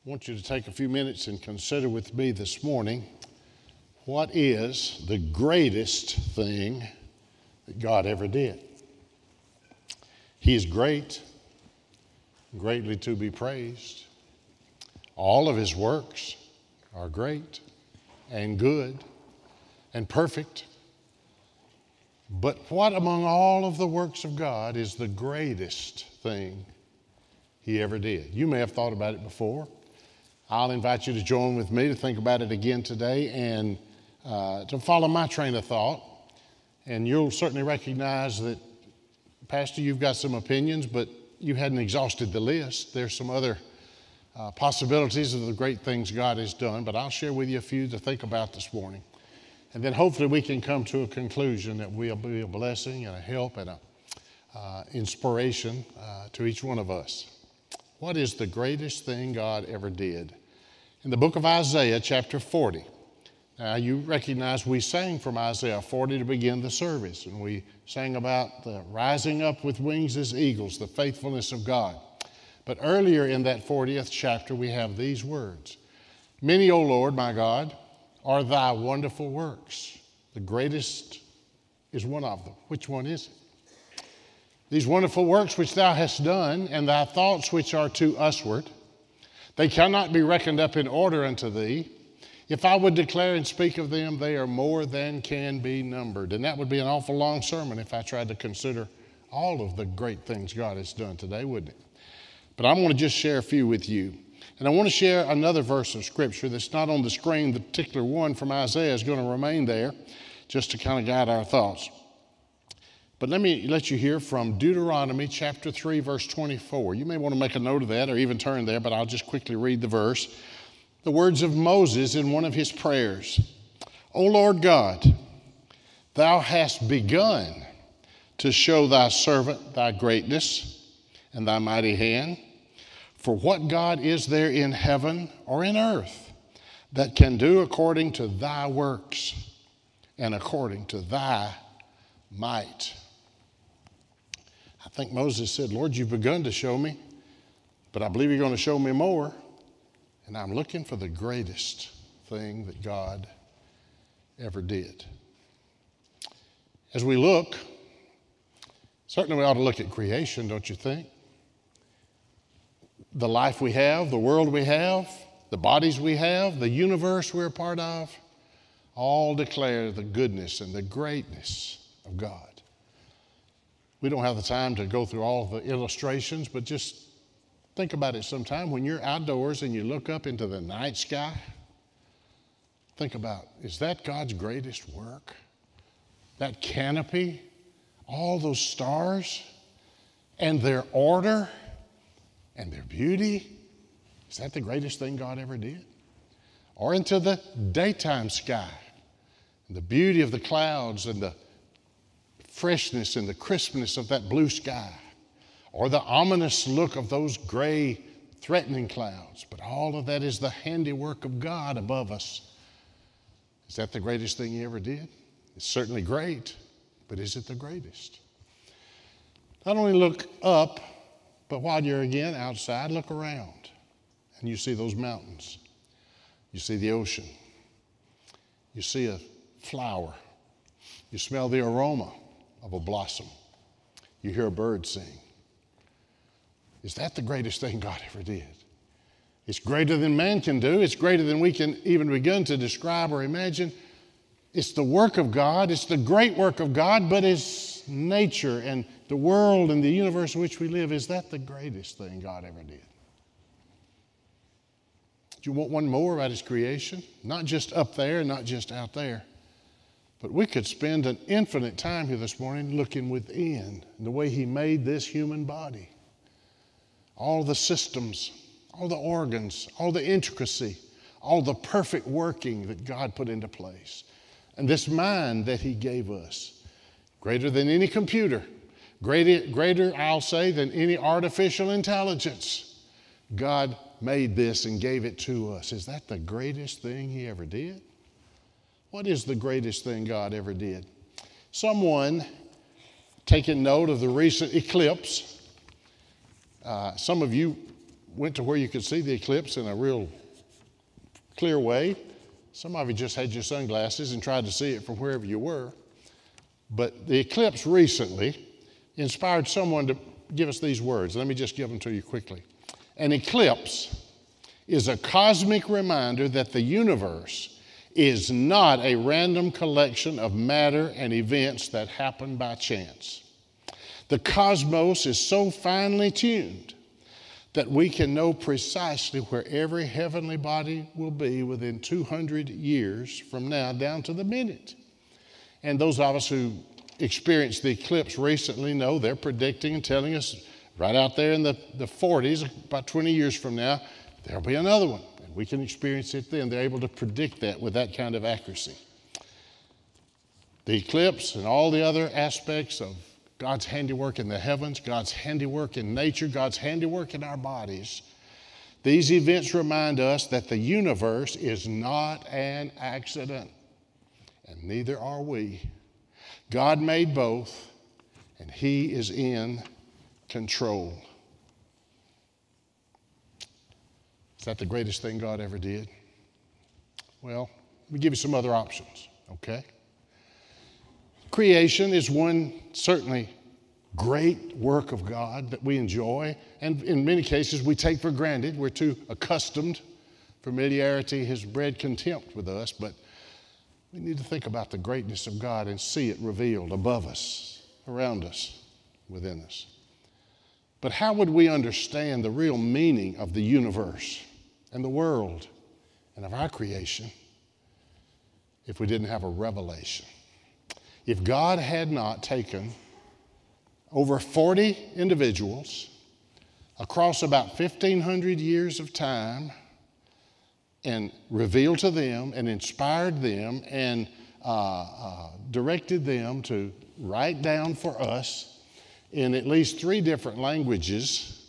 I want you to take a few minutes and consider with me this morning, what is the greatest thing that God ever did? He is great, greatly to be praised. All of his works are great and good and perfect. But what among all of the works of God is the greatest thing he ever did? You may have thought about it before. I'll invite you to join with me to think about it again today and to follow my train of thought. And you'll certainly recognize that, Pastor, you've got some opinions, but you hadn't exhausted the list. There's some other possibilities of the great things God has done, but I'll share with you a few to think about this morning. And then hopefully we can come to a conclusion that will be a blessing and a help and a inspiration to each one of us. What is the greatest thing God ever did? In the book of Isaiah, chapter 40. Now, you recognize we sang from Isaiah 40 to begin the service, and we sang about the rising up with wings as eagles, the faithfulness of God. But earlier in that 40th chapter, we have these words. Many, O Lord, my God, are thy wonderful works. The greatest is one of them. Which one is it? These wonderful works which thou hast done, and thy thoughts which are to usward, they cannot be reckoned up in order unto thee. If I would declare and speak of them, they are more than can be numbered. And that would be an awful long sermon if I tried to consider all of the great things God has done today, wouldn't it? But I'm going to just share a few with you. And I want to share another verse of Scripture that's not on the screen. The particular one from Isaiah is going to remain there just to kind of guide our thoughts. But let me let you hear from Deuteronomy chapter 3, verse 24. You may want to make a note of that or even turn there, but I'll just quickly read the verse. The words of Moses in one of his prayers. O Lord God, thou hast begun to show thy servant thy greatness and thy mighty hand. For what God is there in heaven or in earth that can do according to thy works and according to thy might? I think Moses said, Lord, you've begun to show me, but I believe you're going to show me more. And I'm looking for the greatest thing that God ever did. As we look, certainly we ought to look at creation, don't you think? The life we have, the world we have, the bodies we have, the universe we're a part of, all declare the goodness and the greatness of God. We don't have the time to go through all the illustrations, but just think about it sometime. When you're outdoors and you look up into the night sky, think about, is that God's greatest work? That canopy, all those stars, and their order, and their beauty, is that the greatest thing God ever did? Or into the daytime sky, and the beauty of the clouds and the freshness and the crispness of that blue sky, or the ominous look of those gray, threatening clouds. But all of that is the handiwork of God above us. Is that the greatest thing he ever did? It's certainly great, but is it the greatest? Not only look up, but while you're again outside, look around and you see those mountains. You see the ocean. You see a flower. You smell the aroma of a blossom. You hear a bird sing. Is that the greatest thing God ever did? It's greater than man can do. It's greater than we can even begin to describe or imagine. It's the work of God. It's the great work of God, but it's nature and the world and the universe in which we live. Is that the greatest thing God ever did? Do you want one more about his creation? Not just up there, not just out there. But we could spend an infinite time here this morning looking within the way he made this human body. All the systems, all the organs, all the intricacy, all the perfect working that God put into place. And this mind that he gave us, greater than any computer, greater, I'll say, than any artificial intelligence. God made this and gave it to us. Is that the greatest thing he ever did? What is the greatest thing God ever did? Someone taking note of the recent eclipse. Some of you went to where you could see the eclipse in a real clear way. Some of you just had your sunglasses and tried to see it from wherever you were. But the eclipse recently inspired someone to give us these words. Let me just give them to you quickly. An eclipse is a cosmic reminder that the universe is not a random collection of matter and events that happen by chance. The cosmos is so finely tuned that we can know precisely where every heavenly body will be within 200 years from now, down to the minute. And those of us who experienced the eclipse recently know they're predicting and telling us right out there in the 40s, about 20 years from now, there'll be another one. And we can experience it then. They're able to predict that with that kind of accuracy. The eclipse and all the other aspects of God's handiwork in the heavens, God's handiwork in nature, God's handiwork in our bodies, these events remind us that the universe is not an accident, and neither are we. God made both, and He is in control. Is that the greatest thing God ever did? Well, let me give you some other options, okay? Creation is one certainly great work of God that we enjoy, and in many cases we take for granted. We're too accustomed. Familiarity has bred contempt with us, but we need to think about the greatness of God and see it revealed above us, around us, within us. But how would we understand the real meaning of the universe and the world and of our creation if we didn't have a revelation? If God had not taken over 40 individuals across about 1,500 years of time and revealed to them and inspired them and directed them to write down for us in at least 3 different languages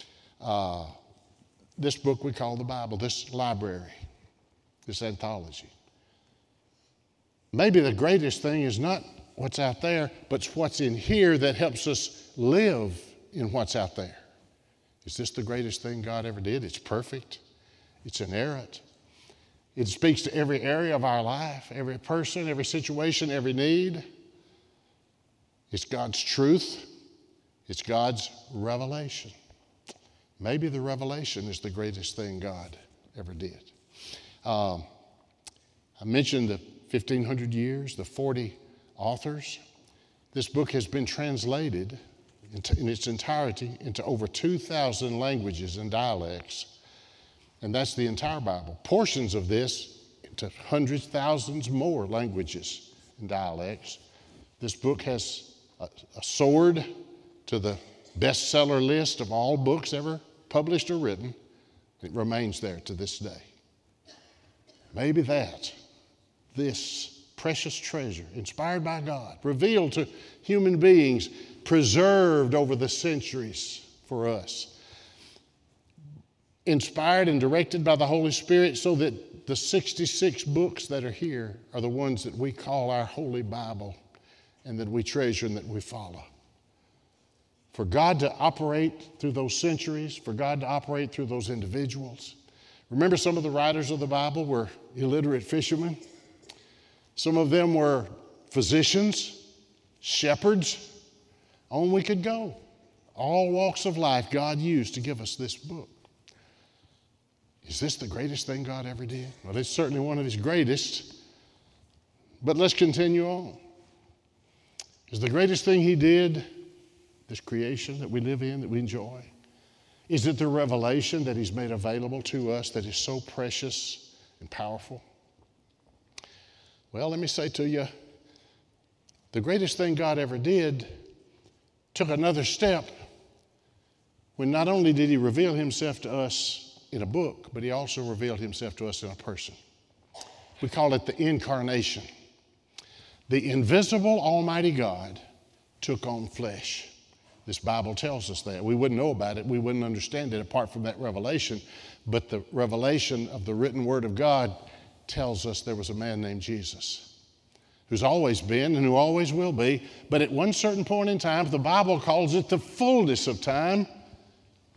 this book we call the Bible, this library, this anthology. Maybe the greatest thing is not what's out there, but it's what's in here that helps us live in what's out there. Is this the greatest thing God ever did? It's perfect. It's inerrant. It speaks to every area of our life, every person, every situation, every need. It's God's truth. It's God's revelation. Maybe the revelation is the greatest thing God ever did. I mentioned the 1,500 years, the 40 authors. This book has been translated in its entirety into over 2,000 languages and dialects, and that's the entire Bible. Portions of this into hundreds, thousands more languages and dialects. This book has soared to the bestseller list of all books ever published or written. It remains there to this day. Maybe this precious treasure, inspired by God, revealed to human beings, preserved over the centuries for us, inspired and directed by the Holy Spirit so that the 66 books that are here are the ones that we call our Holy Bible and that we treasure and that we follow. For God to operate through those centuries, for God to operate through those individuals. Remember, some of the writers of the Bible were illiterate fishermen. Some of them were physicians, shepherds. On we could go. All walks of life God used to give us this book. Is this the greatest thing God ever did? Well, it's certainly one of His greatest. But let's continue on. Is the greatest thing He did this creation that we live in, that we enjoy? Is it the revelation that He's made available to us that is so precious and powerful? Well, let me say to you, the greatest thing God ever did took another step when not only did He reveal Himself to us in a book, but He also revealed Himself to us in a person. We call it the incarnation. The invisible Almighty God took on flesh. This Bible tells us that. We wouldn't know about it. We wouldn't understand it apart from that revelation. But the revelation of the written Word of God tells us there was a man named Jesus who's always been and who always will be. But at one certain point in time, the Bible calls it the fullness of time,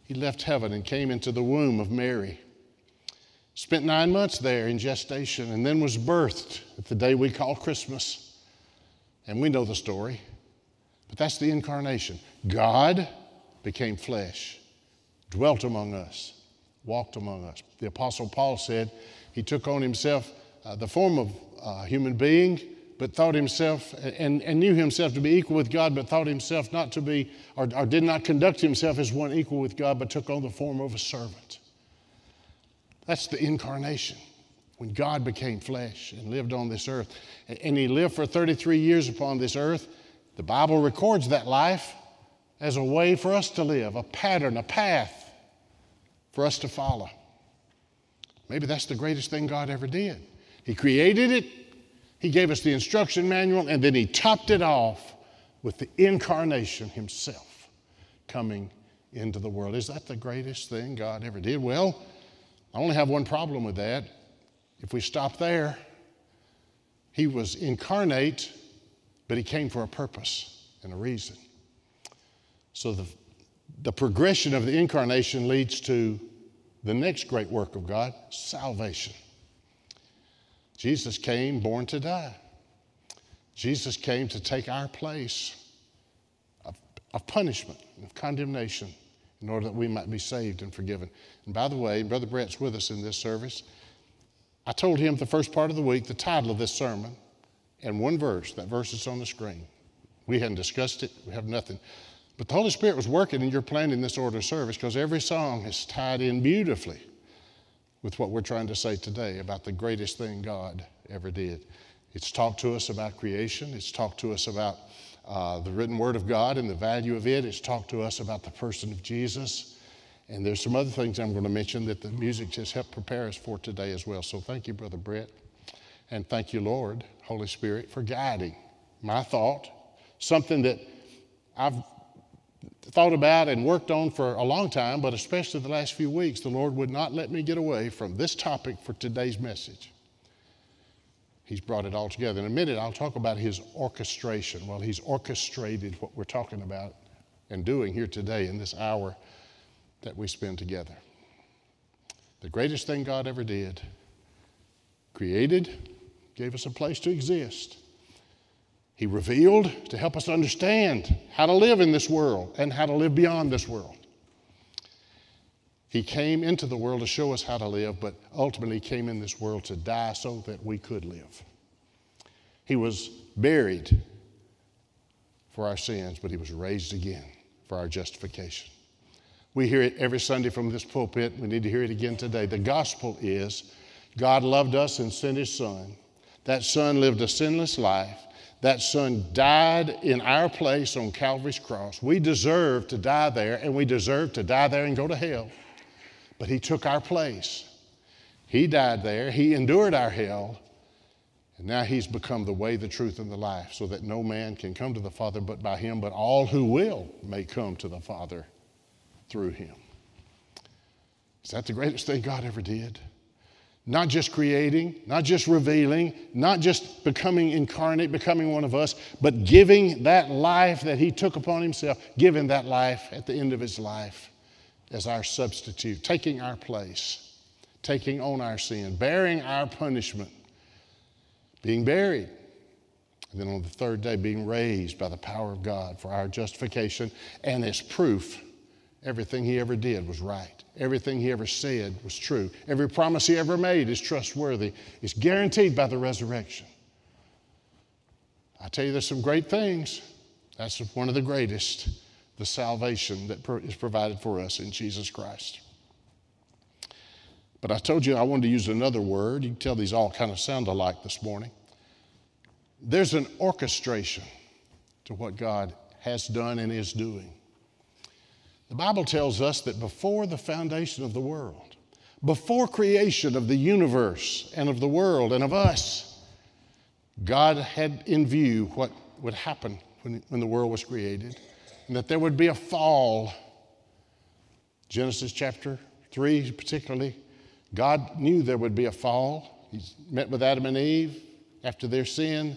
He left heaven and came into the womb of Mary. Spent 9 months there in gestation and then was birthed at the day we call Christmas. And we know the story. But that's the incarnation. God became flesh, dwelt among us, walked among us. The Apostle Paul said he took on himself the form of a human being, but thought himself and knew himself to be equal with God, but thought himself not to be, or did not conduct himself as one equal with God, but took on the form of a servant. That's the incarnation, when God became flesh and lived on this earth. And he lived for 33 years upon this earth. The Bible records that life as a way for us to live, a pattern, a path for us to follow. Maybe that's the greatest thing God ever did. He created it, he gave us the instruction manual, and then he topped it off with the incarnation himself coming into the world. Is that the greatest thing God ever did? Well, I only have one problem with that. If we stop there, he was incarnate, but he came for a purpose and a reason. So the progression of the incarnation leads to the next great work of God, salvation. Jesus came born to die. Jesus came to take our place of punishment, of condemnation, in order that we might be saved and forgiven. And by the way, Brother Brett's with us in this service. I told him the first part of the week, the title of this sermon, and one verse. That verse is on the screen. We hadn't discussed it. We have nothing. But the Holy Spirit was working in your planning this order of service, because every song is tied in beautifully with what we're trying to say today about the greatest thing God ever did. It's talked to us about creation. It's talked to us about the written word of God and the value of it. It's talked to us about the person of Jesus. And there's some other things I'm going to mention that the music just helped prepare us for today as well. So thank you, Brother Brett. And thank you, Lord, Holy Spirit, for guiding my thought, something that I've thought about and worked on for a long time, but especially the last few weeks. The Lord would not let me get away from this topic for today's message. He's brought it all together. In a minute, I'll talk about his orchestration. Well, he's orchestrated what we're talking about and doing here today in this hour that we spend together. The greatest thing God ever did, created, gave us a place to exist. He revealed to help us understand how to live in this world and how to live beyond this world. He came into the world to show us how to live, but ultimately came in this world to die so that we could live. He was buried for our sins, but he was raised again for our justification. We hear it every Sunday from this pulpit. We need to hear it again today. The gospel is God loved us and sent his Son. That Son lived a sinless life. That Son died in our place on Calvary's cross. We deserve to die there, and we deserve to die there and go to hell. But he took our place. He died there. He endured our hell. And now he's become the way, the truth, and the life, so that no man can come to the Father but by him, but all who will may come to the Father through him. Is that the greatest thing God ever did? Not just creating, not just revealing, not just becoming incarnate, becoming one of us, but giving that life that he took upon himself, giving that life at the end of his life as our substitute, taking our place, taking on our sin, bearing our punishment, being buried, and then on the third day being raised by the power of God for our justification, and as proof, everything he ever did was right. Everything he ever said was true. Every promise he ever made is trustworthy. It's guaranteed by the resurrection. I tell you, there's some great things. That's one of the greatest, the salvation that is provided for us in Jesus Christ. But I told you I wanted to use another word. You can tell these all kind of sound alike this morning. There's an orchestration to what God has done and is doing. The Bible tells us that before the foundation of the world, before creation of the universe and of the world and of us, God had in view what would happen when the world was created, and that there would be a fall. Genesis chapter 3 particularly, God knew there would be a fall. He met with Adam and Eve after their sin,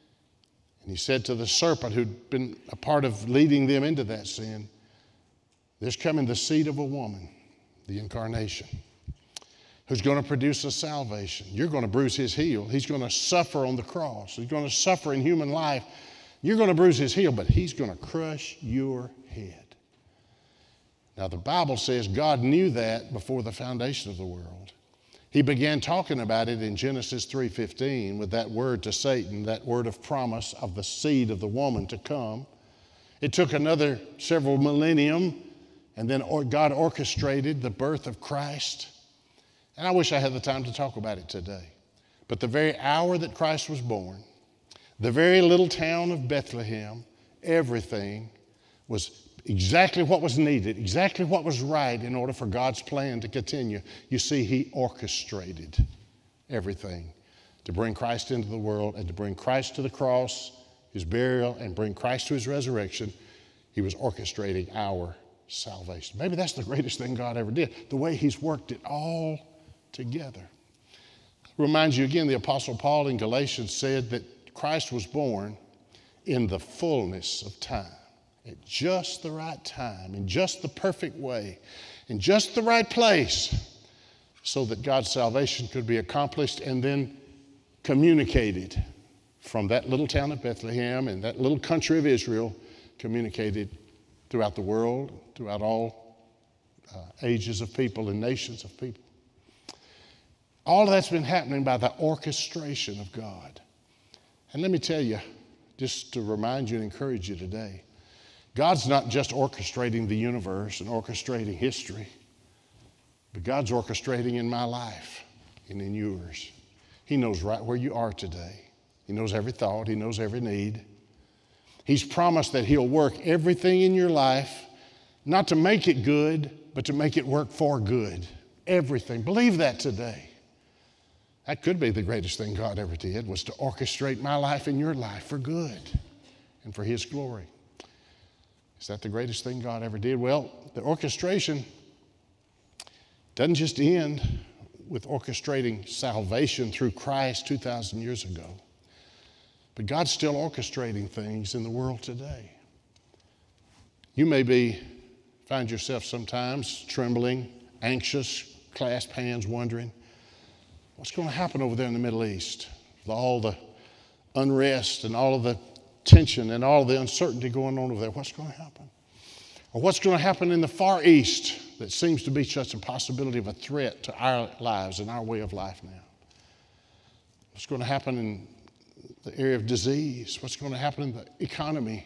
and he said to the serpent who'd been a part of leading them into that sin, There's coming the seed of a woman, the incarnation, who's going to produce a salvation. You're going to bruise his heel. He's going to suffer on the cross. He's going to suffer in human life. You're going to bruise his heel, but he's going to crush your head. Now, the Bible says God knew that before the foundation of the world. He began talking about it in Genesis 3:15 with that word to Satan, that word of promise of the seed of the woman to come. It took another several millennium, and then God orchestrated the birth of Christ. And I wish I had the time to talk about it today. But the very hour that Christ was born, the very little town of Bethlehem, everything was exactly what was needed, exactly what was right in order for God's plan to continue. You see, he orchestrated everything to bring Christ into the world and to bring Christ to the cross, his burial, and bring Christ to his resurrection. He was orchestrating our salvation. Maybe that's the greatest thing God ever did, the way he's worked it all together. Reminds you again, the Apostle Paul in Galatians said that Christ was born in the fullness of time, at just the right time, in just the perfect way, in just the right place, so that God's salvation could be accomplished and then communicated from that little town of Bethlehem and that little country of Israel, communicated throughout the world, throughout all ages of people and nations of people. All of that's been happening by the orchestration of God. And let me tell you, just to remind you and encourage you today, God's not just orchestrating the universe and orchestrating history, but God's orchestrating in my life and in yours. He knows right where you are today. He knows every thought. He knows every need. He's promised that he'll work everything in your life, not to make it good, but to make it work for good. Everything. Believe that today. That could be the greatest thing God ever did, was to orchestrate my life and your life for good and for his glory. Is that the greatest thing God ever did? Well, the orchestration doesn't just end with orchestrating salvation through Christ 2,000 years ago, but God's still orchestrating things in the world today. You may find yourself sometimes trembling, anxious, clasped hands, wondering, what's going to happen over there in the Middle East with all the unrest and all of the tension and all of the uncertainty going on over there? What's going to happen? Or what's going to happen in the Far East that seems to be such a possibility of a threat to our lives and our way of life now? What's going to happen in the area of disease? What's going to happen in the economy?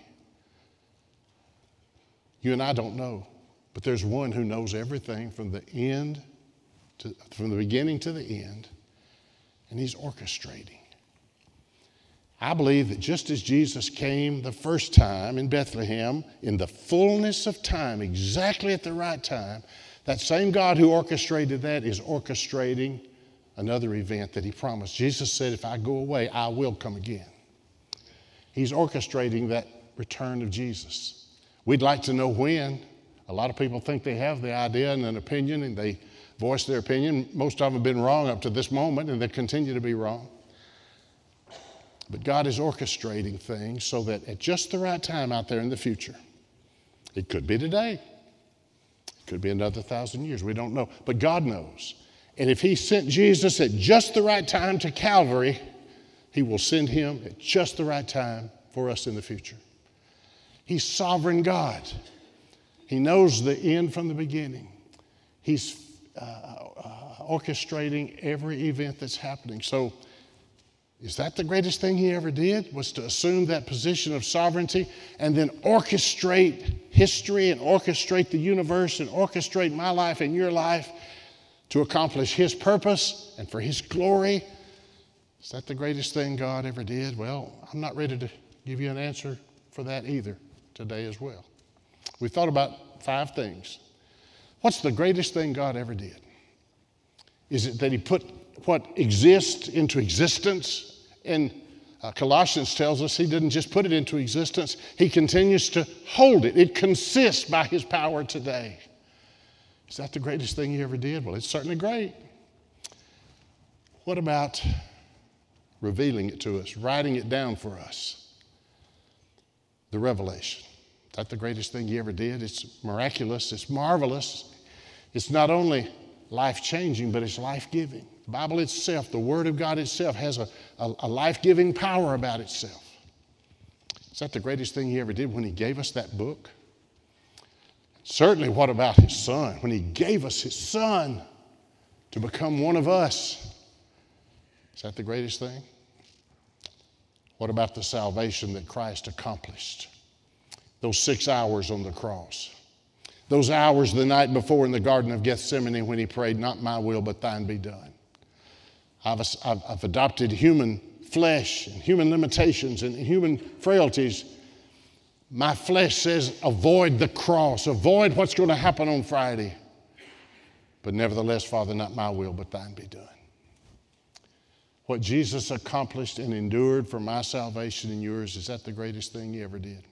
You and I don't know, but there's one who knows everything from the beginning to the end, and he's orchestrating. I believe that just as Jesus came the first time in Bethlehem in the fullness of time, exactly at the right time, that same God who orchestrated that is orchestrating another event that he promised. Jesus said, if I go away, I will come again. He's orchestrating that return of Jesus. We'd like to know when. A lot of people think they have the idea and an opinion, and they voice their opinion. Most of them have been wrong up to this moment, and they continue to be wrong. But God is orchestrating things so that at just the right time out there in the future, it could be today, it could be another 1,000 years, we don't know, but God knows. And if he sent Jesus at just the right time to Calvary, he will send him at just the right time for us in the future. He's sovereign God. He knows the end from the beginning. He's orchestrating every event that's happening. So is that the greatest thing he ever did, was to assume that position of sovereignty and then orchestrate history and orchestrate the universe and orchestrate my life and your life to accomplish his purpose and for his glory? Is that the greatest thing God ever did? Well, I'm not ready to give you an answer for that either today as well. We thought about 5 things. What's the greatest thing God ever did? Is it that he put what exists into existence? And Colossians tells us he didn't just put it into existence, he continues to hold it. It consists by his power today. Is that the greatest thing he ever did? Well, it's certainly great. What about revealing it to us, writing it down for us? The revelation. Is that the greatest thing He ever did? It's miraculous. It's marvelous. It's not only life-changing, but it's life-giving. The Bible itself, the Word of God itself, has a life-giving power about itself. Is that the greatest thing He ever did when He gave us that book? Certainly, what about His Son? When He gave us His Son to become one of us. Is that the greatest thing? What about the salvation that Christ accomplished? Those 6 hours on the cross. Those hours the night before in the Garden of Gethsemane when He prayed, "Not my will, but thine be done." I've adopted human flesh and human limitations and human frailties. My flesh says, avoid the cross. Avoid what's going to happen on Friday. But nevertheless, Father, not my will, but thine be done. What Jesus accomplished and endured for my salvation and yours, is that the greatest thing He ever did?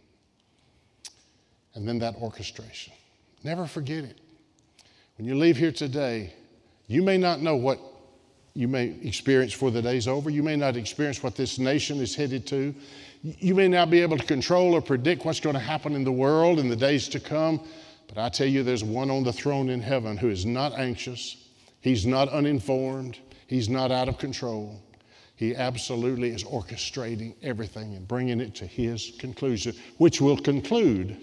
And then that orchestration. Never forget it. When you leave here today, you may not know what you may experience before the day's over. You may not experience what this nation is headed to. You may not be able to control or predict what's going to happen in the world in the days to come. But I tell you, there's one on the throne in heaven who is not anxious. He's not uninformed. He's not out of control. He absolutely is orchestrating everything and bringing it to His conclusion, which will conclude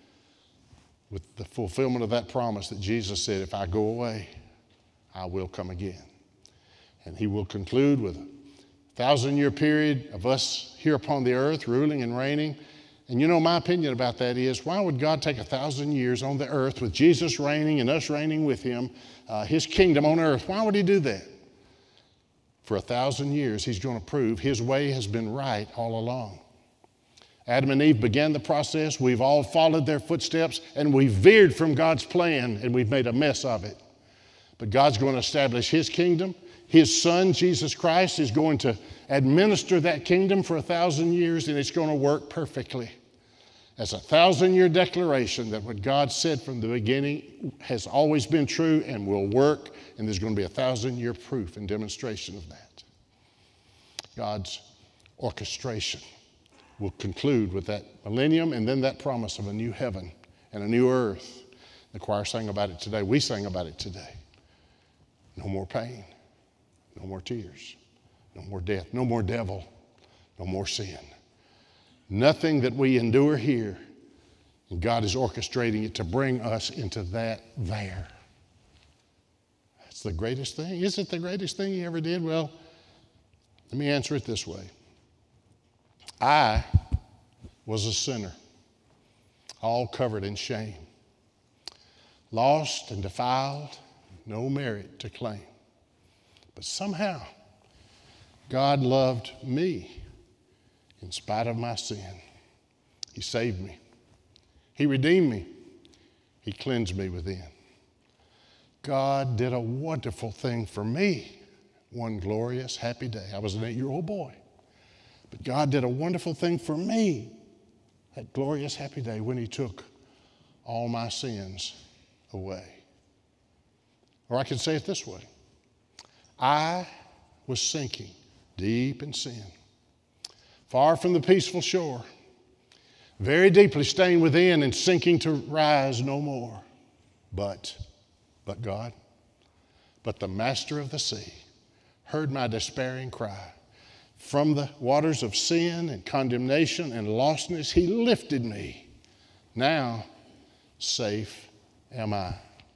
with the fulfillment of that promise that Jesus said, if I go away, I will come again. And He will conclude with a 1,000-year period of us here upon the earth ruling and reigning. And you know, my opinion about that is, why would God take 1,000 years on the earth with Jesus reigning and us reigning with Him, His kingdom on earth? Why would He do that? For 1,000 years, He's going to prove His way has been right all along. Adam and Eve began the process. We've all followed their footsteps, and we've veered from God's plan, and we've made a mess of it. But God's going to establish His kingdom. His Son, Jesus Christ, is going to administer that kingdom for 1,000 years, and it's going to work perfectly. As a 1,000-year declaration that what God said from the beginning has always been true and will work, and there's going to be a 1,000-year proof and demonstration of that. God's orchestration will conclude with that millennium and then that promise of a new heaven and a new earth. The choir sang about it today. We sang about it today. No more pain. No more tears. No more death. No more devil. No more sin. Nothing that we endure here, and God is orchestrating it to bring us into that there. That's the greatest thing. Is it the greatest thing He ever did? Well, let me answer it this way. I was a sinner, all covered in shame, lost and defiled, no merit to claim. But somehow, God loved me in spite of my sin. He saved me. He redeemed me. He cleansed me within. God did a wonderful thing for me one glorious, happy day. I was an 8-year-old boy. But God did a wonderful thing for me that glorious, happy day when He took all my sins away. Or I could say it this way. I was sinking deep in sin, far from the peaceful shore, very deeply stained within and sinking to rise no more. But God, but the Master of the sea heard my despairing cry. From the waters of sin and condemnation and lostness, He lifted me. Now safe am I.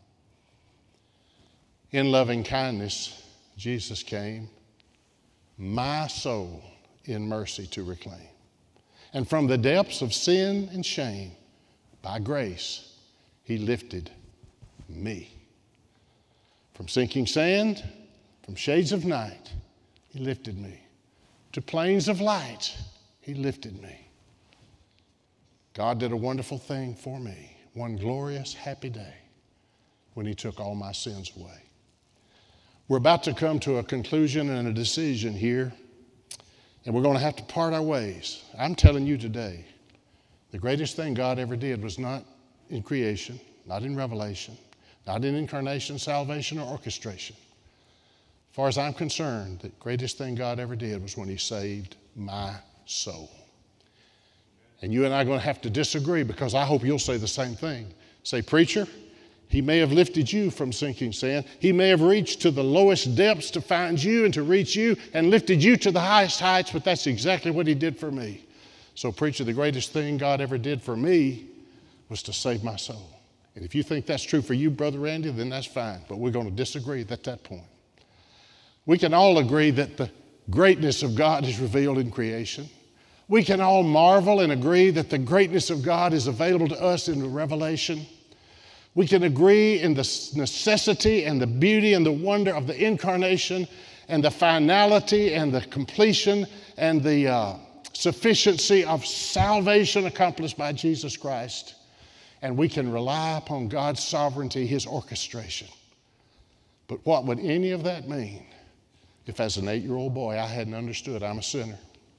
In loving kindness, Jesus came, my soul in mercy to reclaim. And from the depths of sin and shame, by grace, He lifted me. From sinking sand, from shades of night, He lifted me. To plains of light, He lifted me. God did a wonderful thing for me, one glorious, happy day when He took all my sins away. We're about to come to a conclusion and a decision here, and we're going to have to part our ways. I'm telling you today, the greatest thing God ever did was not in creation, not in revelation, not in incarnation, salvation, or orchestration. As far as I'm concerned, the greatest thing God ever did was when He saved my soul. And you and I are going to have to disagree, because I hope you'll say the same thing. Say, preacher, he may have lifted you from sinking sand. He may have reached to the lowest depths to find you and to reach you and lifted you to the highest heights, but that's exactly what he did for me. So, preacher, the greatest thing God ever did for me was to save my soul. And if you think that's true for you, Brother Randy, then that's fine. But we're going to disagree at that point. We can all agree that the greatness of God is revealed in creation. We can all marvel and agree that the greatness of God is available to us in the Revelation. We can agree in the necessity and the beauty and the wonder of the incarnation and the finality and the completion and the sufficiency of salvation accomplished by Jesus Christ. And we can rely upon God's sovereignty, his orchestration. But what would any of that mean if, as an 8-year-old boy, I hadn't understood I'm a sinner?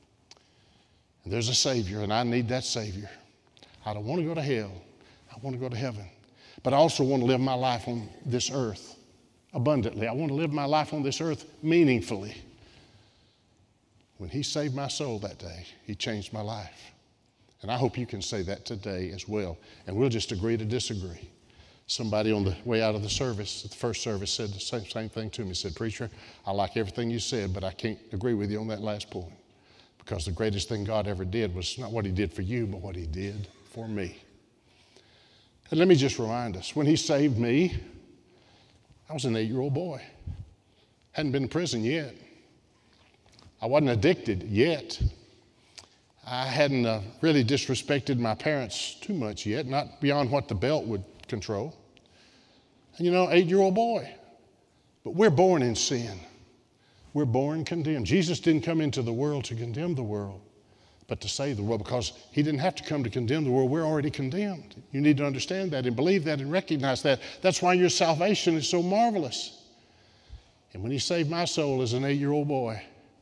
And there's a Savior, and I need that Savior. I don't want to go to hell. I want to go to heaven. But I also want to live my life on this earth abundantly. I want to live my life on this earth meaningfully. When he saved my soul that day, he changed my life. And I hope you can say that today as well. And we'll just agree to disagree. Somebody on the way out of the service, at the first service, said the same thing to me. Said, preacher, I like everything you said, but I can't agree with you on that last point. Because the greatest thing God ever did was not what he did for you, but what he did for me. And let me just remind us, when he saved me, I was an 8-year-old boy. Hadn't been in prison yet. I wasn't addicted yet. I hadn't really disrespected my parents too much yet, not beyond what the belt would control. And 8-year-old boy. But we're born in sin. We're born condemned. Jesus didn't come into the world to condemn the world, but to save the world, because he didn't have to come to condemn the world. We're already condemned. You need to understand that and believe that and recognize that. That's why your salvation is so marvelous. And when he saved my soul as an 8-year-old boy,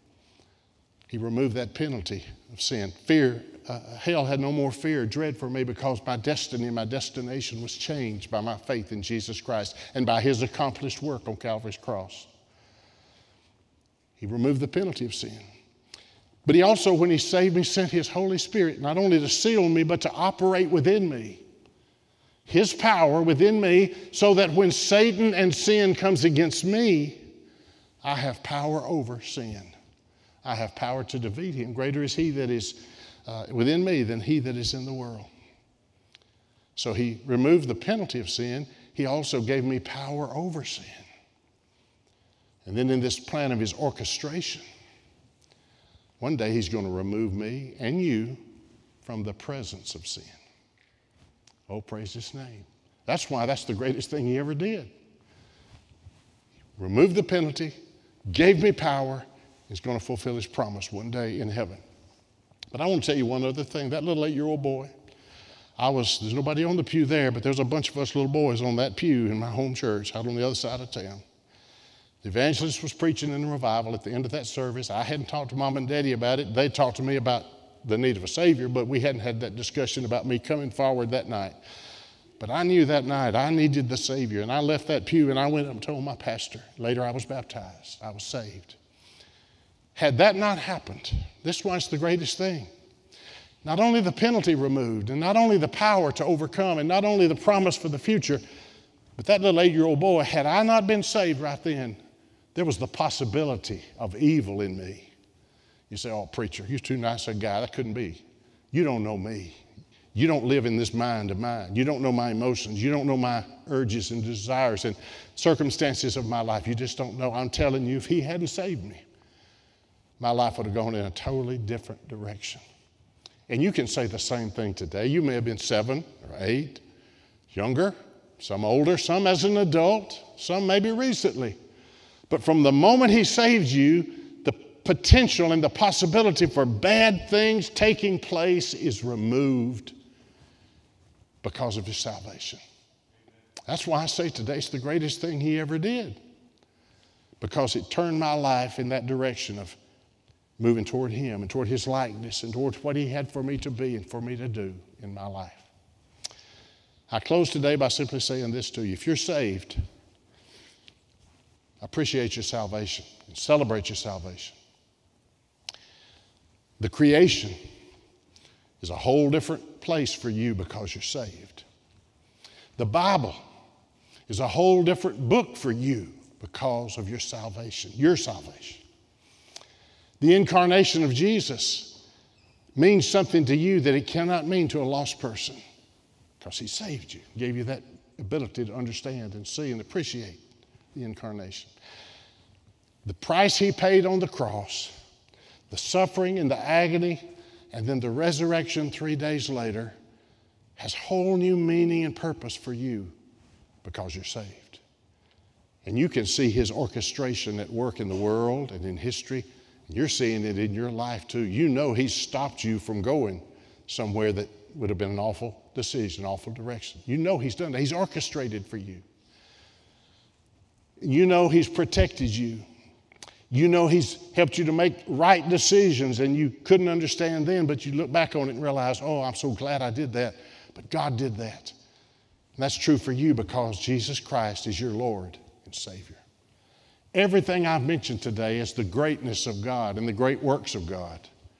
he removed that penalty of sin. Hell had no more fear, dread for me, because my destiny and my destination was changed by my faith in Jesus Christ and by his accomplished work on Calvary's cross. He removed the penalty of sin. But he also, when he saved me, sent his Holy Spirit not only to seal me, but to operate within me. His power within me, so that when Satan and sin comes against me, I have power over sin. I have power to defeat him. Greater is he that is within me than he that is in the world. So he removed the penalty of sin. He also gave me power over sin. And then in this plan of his orchestration, one day he's going to remove me and you from the presence of sin. Oh, praise his name. That's why that's the greatest thing he ever did. Removed the penalty, gave me power. He's going to fulfill his promise one day in heaven. But I want to tell you one other thing. That little 8-year-old boy, there's nobody on the pew there, but there's a bunch of us little boys on that pew in my home church out on the other side of town. The evangelist was preaching in the revival at the end of that service. I hadn't talked to Mom and Daddy about it. They talked to me about the need of a Savior, but we hadn't had that discussion about me coming forward that night. But I knew that night I needed the Savior, and I left that pew and I went up and told my pastor. Later I was baptized. I was saved. Had that not happened, this was the greatest thing. Not only the penalty removed, and not only the power to overcome, and not only the promise for the future, but that little 8-year-old boy, had I not been saved right then, there was the possibility of evil in me. You say, oh, preacher, you're too nice a guy. That couldn't be. You don't know me. You don't live in this mind of mine. You don't know my emotions. You don't know my urges and desires and circumstances of my life. You just don't know. I'm telling you, if he hadn't saved me, my life would have gone in a totally different direction. And you can say the same thing today. You may have been 7 or 8, younger, some older, some as an adult, some maybe recently. But from the moment he saved you, the potential and the possibility for bad things taking place is removed because of his salvation. That's why I say today's the greatest thing he ever did, because it turned my life in that direction of moving toward him and toward his likeness and toward what he had for me to be and for me to do in my life. I close today by simply saying this to you. If you're saved, appreciate your salvation and celebrate your salvation. The creation is a whole different place for you because you're saved. The Bible is a whole different book for you because of your salvation, your salvation. The incarnation of Jesus means something to you that it cannot mean to a lost person because he saved you, gave you that ability to understand and see and appreciate the incarnation. The price he paid on the cross, the suffering and the agony, and then the resurrection 3 days later has whole new meaning and purpose for you because you're saved. And you can see his orchestration at work in the world and in history. You're seeing it in your life too. You know he's stopped you from going somewhere that would have been an awful decision, awful direction. You know he's done that. He's orchestrated for you. You know he's protected you. You know he's helped you to make right decisions and you couldn't understand then, but you look back on it and realize, oh, I'm so glad I did that. But God did that. And that's true for you because Jesus Christ is your Lord and Savior. Everything I've mentioned today is the greatness of God and the great works of God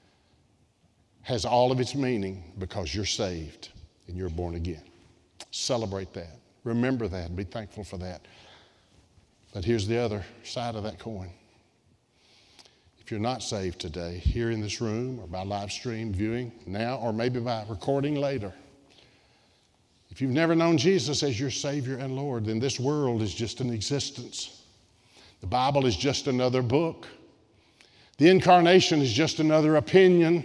has all of its meaning because you're saved and you're born again. Celebrate that. Remember that and be thankful for that. But here's the other side of that coin. If you're not saved today, here in this room or by live stream viewing now or maybe by recording later, if you've never known Jesus as your Savior and Lord, then this world is just an existence. The Bible is just another book. The incarnation is just another opinion.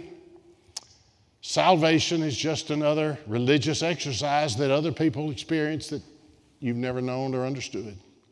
Salvation is just another religious exercise that other people experience that you've never known or understood.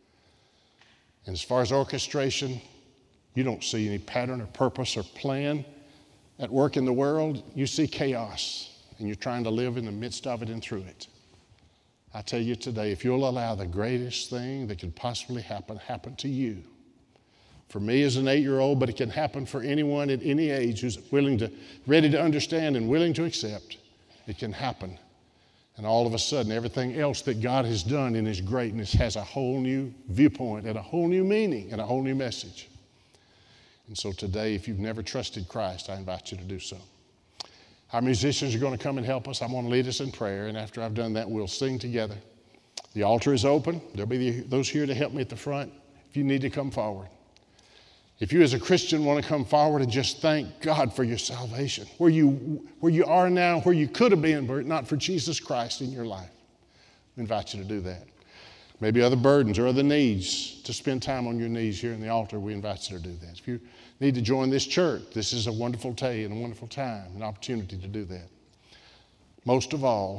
And as far as orchestration, you don't see any pattern or purpose or plan at work in the world. You see chaos, and you're trying to live in the midst of it and through it. I tell you today, if you'll allow the greatest thing that could possibly happen to you. For me as an 8-year-old, but it can happen for anyone at any age who's ready to understand and willing to accept. It can happen. And all of a sudden, everything else that God has done in his greatness has a whole new viewpoint and a whole new meaning and a whole new message. And so today, if you've never trusted Christ, I invite you to do so. Our musicians are going to come and help us. I'm going to lead us in prayer, and after I've done that, we'll sing together. The altar is open. There'll be those here to help me at the front if you need to come forward. If you as a Christian want to come forward and just thank God for your salvation, where you are now, where you could have been, but not for Jesus Christ in your life, I invite you to do that. Maybe other burdens or other needs to spend time on your knees here in the altar, we invite you to do that. If you need to join this church, this is a wonderful day and a wonderful time, an opportunity to do that. Most of all,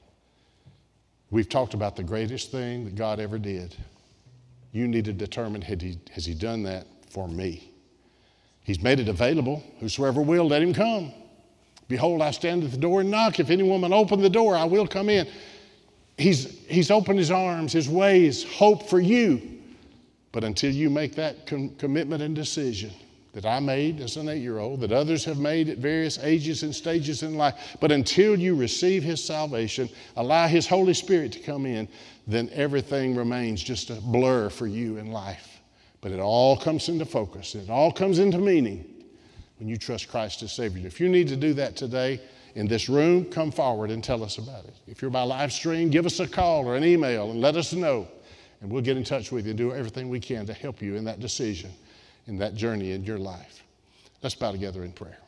we've talked about the greatest thing that God ever did. You need to determine, has he done that for me? He's made it available. Whosoever will, let him come. Behold, I stand at the door and knock. If any woman open the door, I will come in. He's opened his arms, his ways, hope for you. But until you make that commitment and decision that I made as an 8-year-old, that others have made at various ages and stages in life, but until you receive his salvation, allow his Holy Spirit to come in, then everything remains just a blur for you in life. But it all comes into focus. It all comes into meaning when you trust Christ as Savior. If you need to do that today in this room, come forward and tell us about it. If you're by live stream, give us a call or an email and let us know. And we'll get in touch with you and do everything we can to help you in that decision, in that journey in your life. Let's bow together in prayer.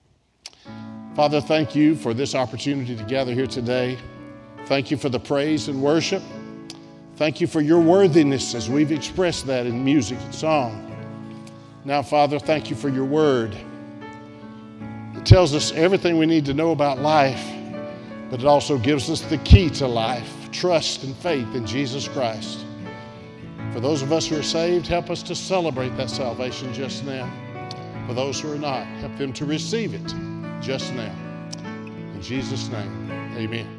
Father, thank you for this opportunity to gather here today. Thank you for the praise and worship. Thank you for your worthiness as we've expressed that in music and song. Now, Father, thank you for your word. It tells us everything we need to know about life, but it also gives us the key to life, trust and faith in Jesus Christ. For those of us who are saved, help us to celebrate that salvation just now. For those who are not, help them to receive it just now. In Jesus' name, amen.